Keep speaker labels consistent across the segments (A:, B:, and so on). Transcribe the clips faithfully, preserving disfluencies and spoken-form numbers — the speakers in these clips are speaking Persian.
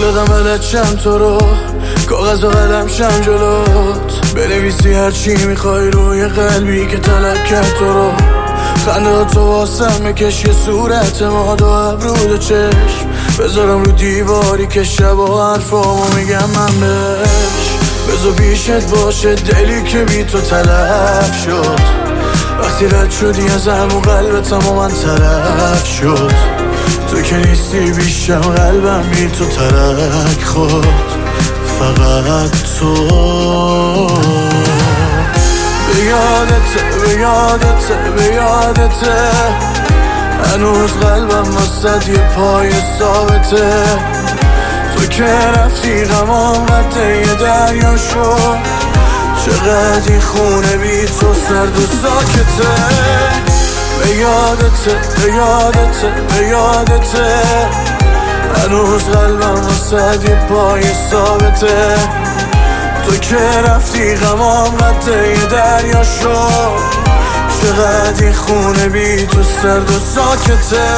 A: دادم بلچم تو رو، کاغذ و قلم شم جلوت، بنویسی هرچی میخوای روی قلبی که طلب کرد تو رو. خنده تو واسم میکش یه صورت ماد و ابرود و چشم، بذارم رو دیواری که شب و حرفامو میگم من بهش. بذار پیشت باشه دلی که بی تو تلف شد، وقتی رد شدی ازم و قلبتم و من طرف شد. تو که نیستی بیشم قلبم بی تو ترک خود، فقط تو. به یادته به یادته به یادته، هنوز قلبم واسد یه پای ثابته. تو که رفتی غمام قده یه دریا شد، چقدر این خونه بی تو سرد و ساکته. به یادته به یادته به یادته، هنوز قلبم واسد یه پای ثابته. تو که رفتی غمام قده یه دریا شد، چقدر این خونه بی تو سرد و ساکته.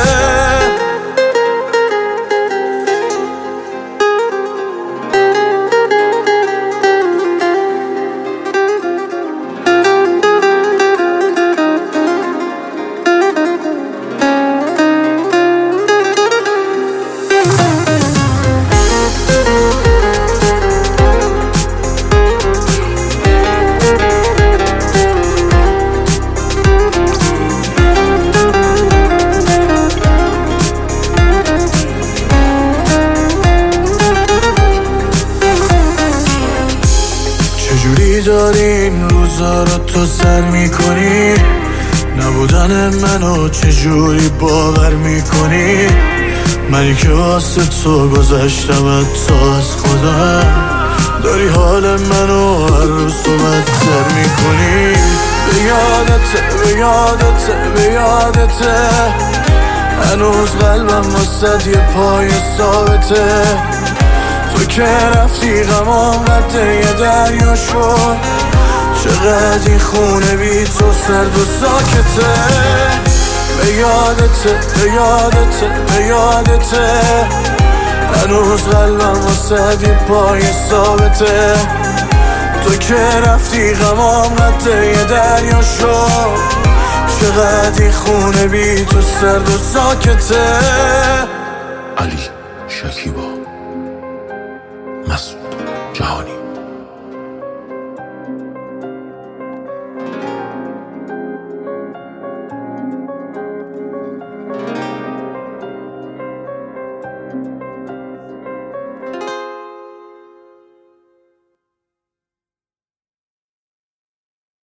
A: چجوری داری این روزا رو تو سر میکنی؟ نبودن منو چجوری باور میکنی؟ منی که واسه تو گذشتم حتی از خودم، داری حال منو هر روز تو بدتر میکنی. به یادته به یادته به یادته، هنوز قلبم واسد یه پای ثابته. تو که رفتی غمام قده یه دریا شد، چقدر این خونه بی تو سرد و ساکته. به یادته به یادته به یادته، هنوز قلبم واسد یه پای ثابته. تو که رفتی غمام قده یه دریا شد، چقدر این خونه بی تو سرد و ساکته.
B: علی شکیبا، مسعود جهانی.